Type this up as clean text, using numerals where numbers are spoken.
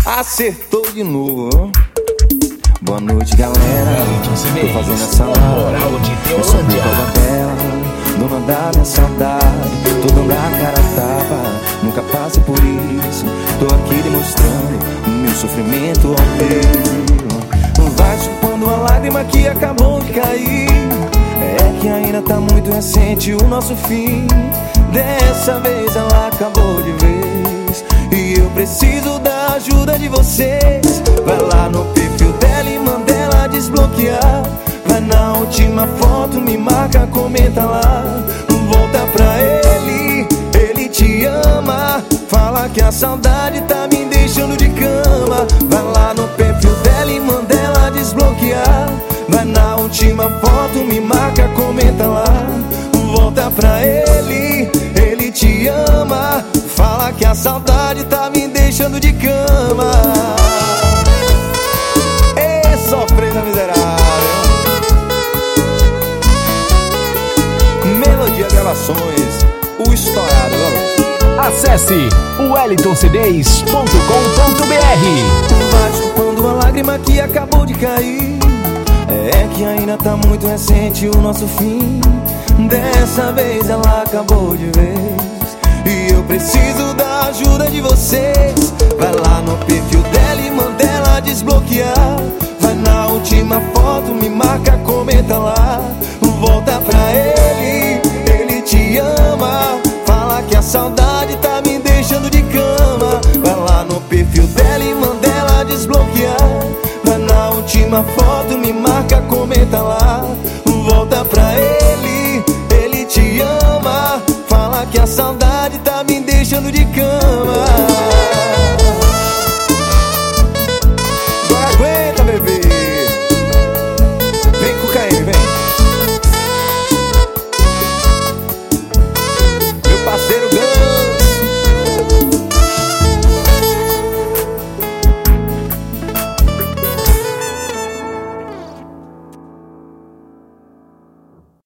Acertou de novo. Boa noite, galera. Tô fazendo essa live. Eu sou por causa dela, dona da minha saudade. Tô dando a cara a tapa, nunca passei por isso. Tô aqui demonstrando o meu sofrimento ao meu. Vai chupando a lágrima que acabou de cair. É que ainda tá muito recente o nosso fim. Dessa vez ela acabou de vez, e eu preciso da ajuda de vocês. Vai lá no perfil dela e manda ela desbloquear. Vai na última foto, me marca, comenta lá. Volta pra ele, ele te ama. Fala que a saudade tá me deixando de cama. Vai lá no perfil dela e manda ela desbloquear. Vai na última foto, me marca, comenta lá. Volta pra ele, ele te ama. Fala que a saudade tá me deixando de cama. Ê, sofrendo miserável. Melodia Gravações, o estourado, vamos. Acesse o wellingtoncds.com.br. Vai chupando a lágrima que acabou de cair. É que ainda tá muito recente o nosso fim. Dessa vez ela acabou de vez, e eu preciso da ajuda de vocês. Vai lá no perfil dela e manda ela desbloquear. Vai na última foto, me marca, comenta lá. Volta pra ele, ele te ama. Fala que a saudade tá me deixando de cama. Vai lá no perfil dela e manda ela desbloquear. Vai na última foto, me marca, comenta lá. Volta pra ele, ele te ama. Fala que a saudade tá me deixando de cama.